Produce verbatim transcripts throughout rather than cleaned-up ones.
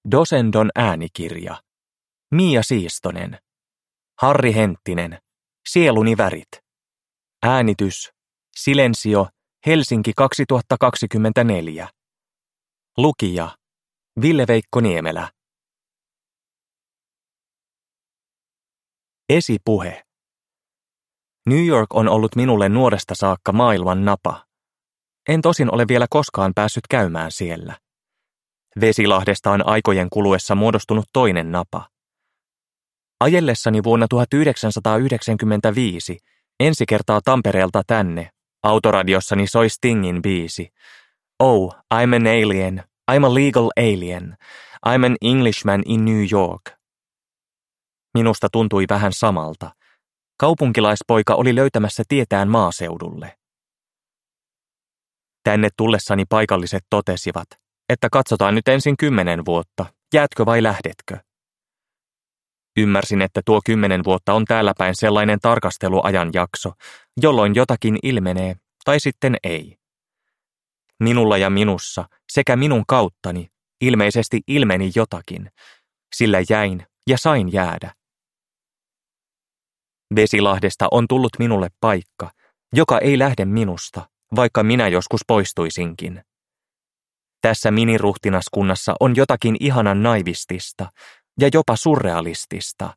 Dosendon äänikirja. Mia Siistonen. Harri Henttinen. Sieluni värit. Äänitys. Silensio. Helsinki kaksituhattakaksikymmentäneljä. Lukija. Ville-Veikko Niemelä. Esipuhe. New York on ollut minulle nuoresta saakka maailman napa. En tosin ole vielä koskaan päässyt käymään siellä. Vesilahdesta on aikojen kuluessa muodostunut toinen napa. Ajellessani vuonna tuhatyhdeksänsataayhdeksänkymmentäviisi ensi kertaa Tampereelta tänne, autoradiossani soi Stingin biisi. Oh, I'm an alien, I'm a legal alien, I'm an Englishman in New York. Minusta tuntui vähän samalta. Kaupunkilaispoika oli löytämässä tietään maaseudulle. Tänne tullessani paikalliset totesivat, että katsotaan nyt ensin kymmenen vuotta, jäätkö vai lähdetkö? Ymmärsin, että tuo kymmenen vuotta on täällä päin sellainen tarkasteluajanjakso, jolloin jotakin ilmenee, tai sitten ei. Minulla ja minussa, sekä minun kauttani, ilmeisesti ilmeni jotakin, sillä jäin ja sain jäädä. Vesilahdesta on tullut minulle paikka, joka ei lähde minusta, vaikka minä joskus poistuisinkin. Tässä miniruhtinaskunnassa on jotakin ihanan naivistista ja jopa surrealistista.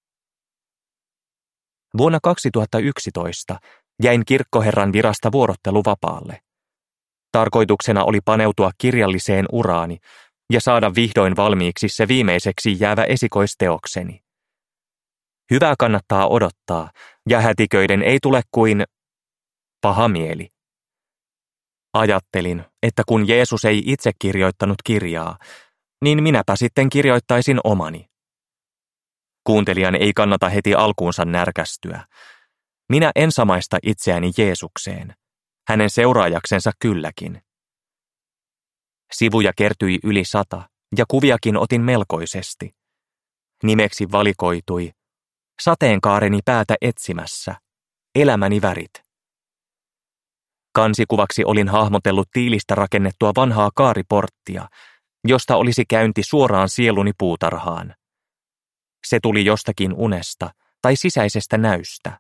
Vuonna kaksituhattayksitoista jäin kirkkoherran virasta vuorotteluvapaalle. Tarkoituksena oli paneutua kirjalliseen uraani ja saada vihdoin valmiiksi se viimeiseksi jäävä esikoisteokseni. Hyvää kannattaa odottaa, ja hätiköiden ei tule kuin paha mieli. Ajattelin, että kun Jeesus ei itse kirjoittanut kirjaa, niin minäpä sitten kirjoittaisin omani. Kuuntelijan ei kannata heti alkuunsa närkästyä. Minä en samaista itseäni Jeesukseen, hänen seuraajaksensa kylläkin. Sivuja kertyi yli sata, ja kuviakin otin melkoisesti. Nimeksi valikoitui Sateenkaareni päätä etsimässä, elämäni värit. Kansikuvaksi olin hahmotellut tiilistä rakennettua vanhaa kaariporttia, josta olisi käynti suoraan sieluni puutarhaan. Se tuli jostakin unesta tai sisäisestä näystä.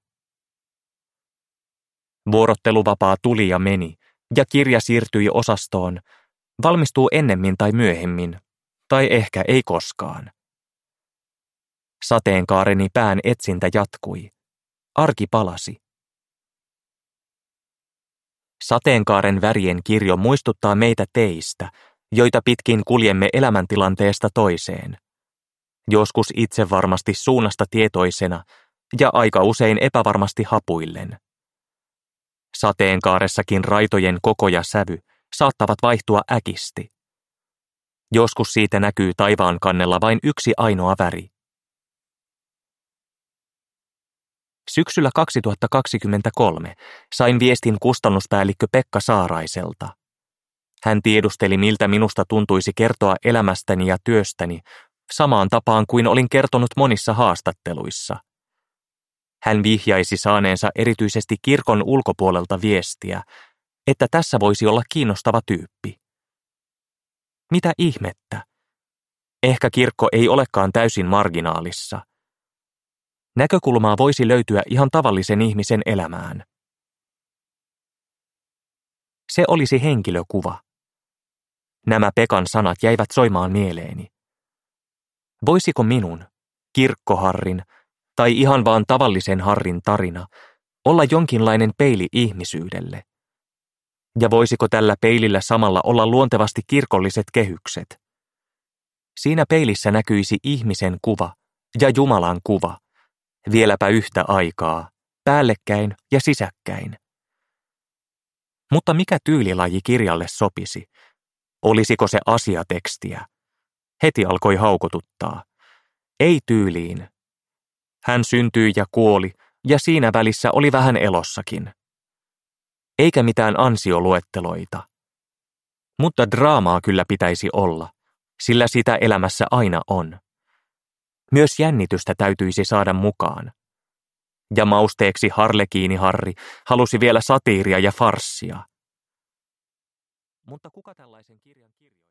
Vuorotteluvapaa tuli ja meni, ja kirja siirtyi osastoon, valmistuu ennemmin tai myöhemmin, tai ehkä ei koskaan. Sateenkaareni pään etsintä jatkui. Arki palasi. Sateenkaaren värien kirjo muistuttaa meitä teistä, joita pitkin kuljemme elämäntilanteesta toiseen. Joskus itse varmasti suunnasta tietoisena ja aika usein epävarmasti hapuillen. Sateenkaaressakin raitojen koko ja sävy saattavat vaihtua äkisti. Joskus siitä näkyy taivaan kannella vain yksi ainoa väri. Syksyllä kaksituhattakaksikymmentäkolme sain viestin kustannuspäällikkö Pekka Saaraiselta. Hän tiedusteli, miltä minusta tuntuisi kertoa elämästäni ja työstäni, samaan tapaan kuin olin kertonut monissa haastatteluissa. Hän vihjaisi saaneensa erityisesti kirkon ulkopuolelta viestiä, että tässä voisi olla kiinnostava tyyppi. Mitä ihmettä? Ehkä kirkko ei olekaan täysin marginaalissa. Näkökulmaa voisi löytyä ihan tavallisen ihmisen elämään. Se olisi henkilökuva. Nämä Pekan sanat jäivät soimaan mieleeni. Voisiko minun, kirkkoharrin tai ihan vaan tavallisen harrin tarina olla jonkinlainen peili ihmisyydelle? Ja voisiko tällä peilillä samalla olla luontevasti kirkolliset kehykset? Siinä peilissä näkyisi ihmisen kuva ja Jumalan kuva, vieläpä yhtä aikaa, päällekkäin ja sisäkkäin. Mutta mikä tyylilaji kirjalle sopisi? Olisiko se asiatekstiä? Heti alkoi haukotuttaa. Ei tyyliin. Hän syntyi ja kuoli, ja siinä välissä oli vähän elossakin. Eikä mitään ansioluetteloita. Mutta draamaa kyllä pitäisi olla, sillä sitä elämässä aina on. Myös jännitystä täytyisi saada mukaan. Ja mausteeksi Harlekiini Harri halusi vielä satiiria ja farssia. Mutta kuka tällaisen kirjan kirjoittaa?